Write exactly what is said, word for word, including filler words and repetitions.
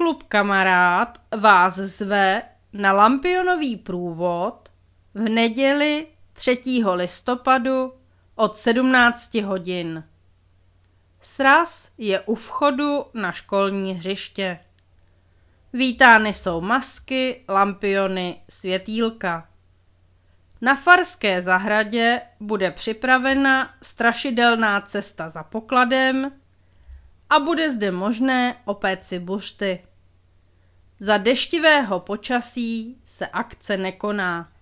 Klub Kamarád vás zve na Lampionový průvod v neděli třetího listopadu od sedmnácti hodin. Sraz je u vchodu na školní hřiště. Vítány jsou masky, lampiony, světýlka. Na Farské zahradě bude připravena strašidelná cesta za pokladem a bude zde možné opéct si buřty. Za deštivého počasí se akce nekoná.